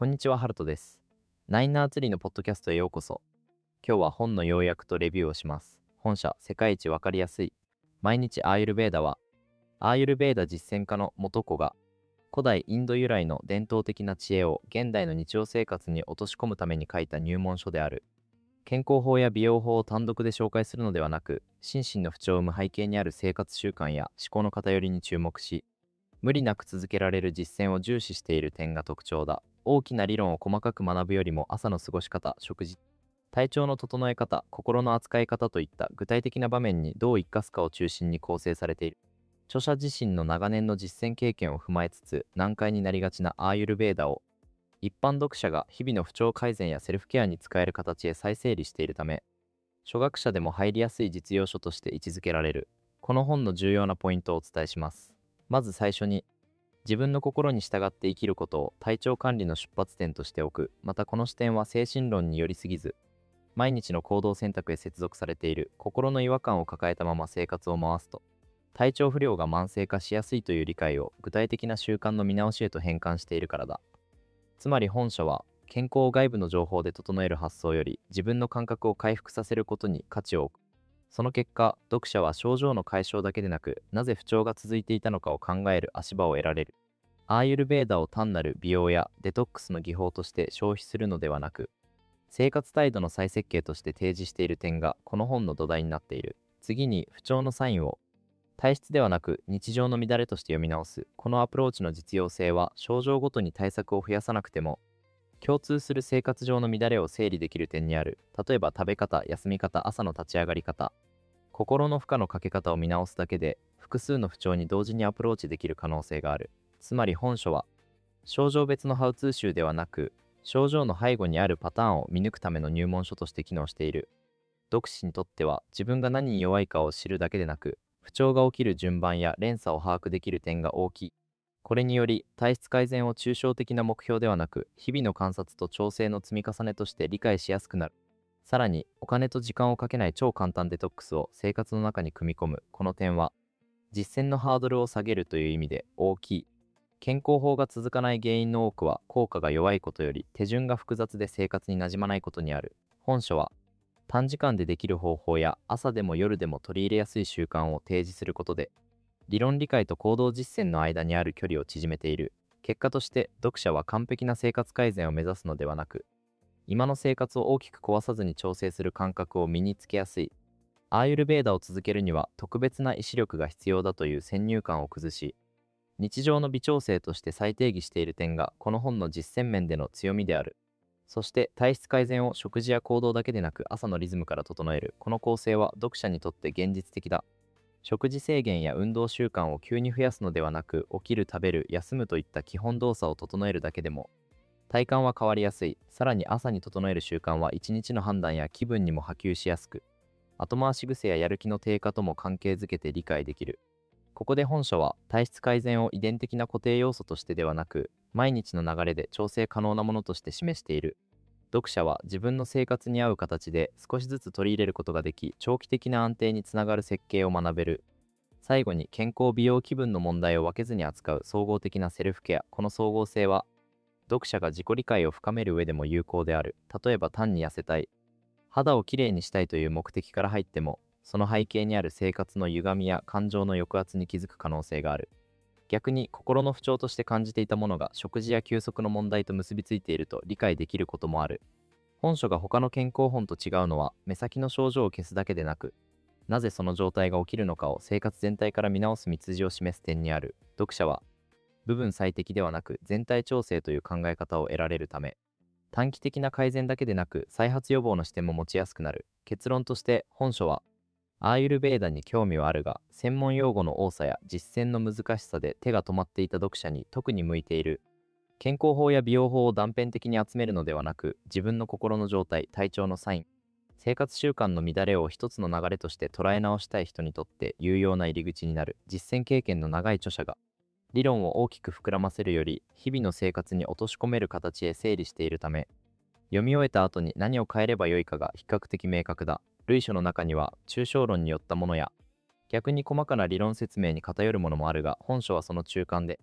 こんにちは、ハルトです。ナインナーツリーのポッドキャストへようこそ。今日は本の要約とレビューをします。本社、世界一わかりやすい。毎日アーユルベーダは、アーユルベーダ実践家の元子が、古代インド由来の伝統的な知恵を現代の日常生活に落とし込むために書いた入門書である。健康法や美容法を単独で紹介するのではなく、心身の不調を生む背景にある生活習慣や思考の偏りに注目し、無理なく続けられる実践を重視している点が特徴だ。大きな理論を細かく学ぶよりも朝の過ごし方、食事、体調の整え方、心の扱い方といった具体的な場面にどう生かすかを中心に構成されている。著者自身の長年の実践経験を踏まえつつ、難解になりがちなアーユルベーダを一般読者が日々の不調改善やセルフケアに使える形へ再整理しているため、初学者でも入りやすい実用書として位置づけられる。この本の重要なポイントをお伝えします。まず最初に、自分の心に従って生きることを体調管理の出発点としておく。またこの視点は精神論によりすぎず、毎日の行動選択へ接続されている。心の違和感を抱えたまま生活を回すと、体調不良が慢性化しやすいという理解を具体的な習慣の見直しへと変換しているからだ。つまり本書は、健康を外部の情報で整える発想より自分の感覚を回復させることに価値を置く。その結果、読者は症状の解消だけでなく、なぜ不調が続いていたのかを考える足場を得られる。アーユルベーダを単なる美容やデトックスの技法として消費するのではなく、生活態度の再設計として提示している点がこの本の土台になっている。次に、不調のサインを体質ではなく日常の乱れとして読み直す。このアプローチの実用性は症状ごとに対策を増やさなくても、共通する生活上の乱れを整理できる点にある。例えば食べ方、休み方、朝の立ち上がり方、心の負荷のかけ方を見直すだけで、複数の不調に同時にアプローチできる可能性がある。つまり本書は、症状別のハウツー集ではなく、症状の背後にあるパターンを見抜くための入門書として機能している。読者にとっては、自分が何に弱いかを知るだけでなく、不調が起きる順番や連鎖を把握できる点が大きい。これにより、体質改善を抽象的な目標ではなく、日々の観察と調整の積み重ねとして理解しやすくなる。さらに、お金と時間をかけない超簡単デトックスを生活の中に組み込む。この点は、実践のハードルを下げるという意味で大きい。健康法が続かない原因の多くは、効果が弱いことより手順が複雑で生活になじまないことにある。本書は、短時間でできる方法や朝でも夜でも取り入れやすい習慣を提示することで、理論理解と行動実践の間にある距離を縮めている。結果として、読者は完璧な生活改善を目指すのではなく、今の生活を大きく壊さずに調整する感覚を身につけやすい。アーユルベーダを続けるには特別な意志力が必要だという先入観を崩し、日常の微調整として再定義している点がこの本の実践面での強みである。そして体質改善を食事や行動だけでなく朝のリズムから整える。この構成は読者にとって現実的だ。食事制限や運動習慣を急に増やすのではなく、起きる、食べる、休むといった基本動作を整えるだけでも、体感は変わりやすい。さらに朝に整える習慣は一日の判断や気分にも波及しやすく、後回し癖ややる気の低下とも関係づけて理解できる。ここで本書は体質改善を遺伝的な固定要素としてではなく、毎日の流れで調整可能なものとして示している。読者は自分の生活に合う形で少しずつ取り入れることができ、長期的な安定につながる設計を学べる。最後に、健康美容気分の問題を分けずに扱う総合的なセルフケア。この総合性は読者が自己理解を深める上でも有効である。例えば単に痩せたい、肌をきれいにしたいという目的から入っても、その背景にある生活の歪みや感情の抑圧に気づく可能性がある。逆に心の不調として感じていたものが食事や休息の問題と結びついていると理解できることもある。本書が他の健康本と違うのは、目先の症状を消すだけでなく、なぜその状態が起きるのかを生活全体から見直す道筋を示す点にある。読者は、部分最適ではなく全体調整という考え方を得られるため、短期的な改善だけでなく再発予防の視点も持ちやすくなる。結論として本書は、アーユルベーダに興味はあるが、専門用語の多さや実践の難しさで手が止まっていた読者に特に向いている。健康法や美容法を断片的に集めるのではなく、自分の心の状態、体調のサイン、生活習慣の乱れを一つの流れとして捉え直したい人にとって有用な入り口になる。実践経験の長い著者が、理論を大きく膨らませるより、日々の生活に落とし込める形へ整理しているため、読み終えた後に何を変えればよいかが比較的明確だ。類書の中には抽象論によったものや、逆に細かな理論説明に偏るものもあるが、本書はその中間で、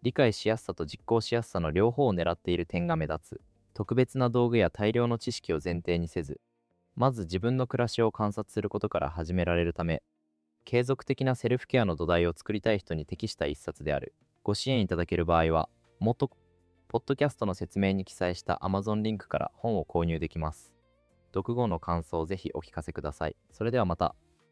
理解しやすさと実行しやすさの両方を狙っている点が目立つ。特別な道具や大量の知識を前提にせず、まず自分の暮らしを観察することから始められるため、継続的なセルフケアの土台を作りたい人に適した一冊である。ご支援いただける場合は、ポッドキャストの説明に記載した Amazon リンクから本を購入できます。読後の感想をぜひお聞かせください。それではまた。